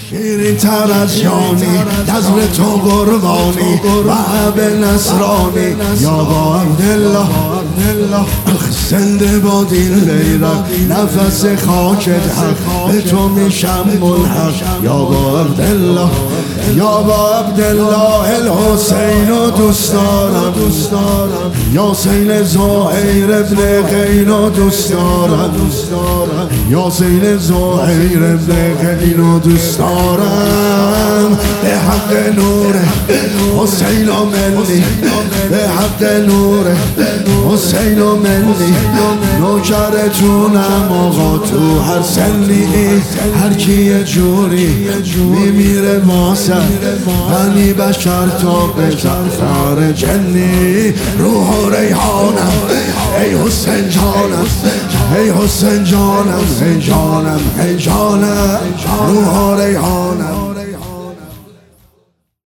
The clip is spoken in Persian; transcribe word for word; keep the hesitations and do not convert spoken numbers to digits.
شیرین تر از جانی نظر تو قربانی و عب نصرانی یا با عبدالله زنده با دین بیرق نفس خاکت حق به تو میشم ملحق یا با عبدالله یا با عبدالله الحسین و دوست دارم یا سین زهیر ابن قین و دوست دارم یا سین زهیر ابن قین و دوست دارم به حق نور حسین و ملی به حق نور حسین و ملی نوکرتونم آقا تو هر سنی هر کی یه جوری میمیره واسه منی بشر تا به زرخار جنی روح و ریحانم ای حسین جانم ای حسین جانم ای جانم ای جانم روح و ریحانم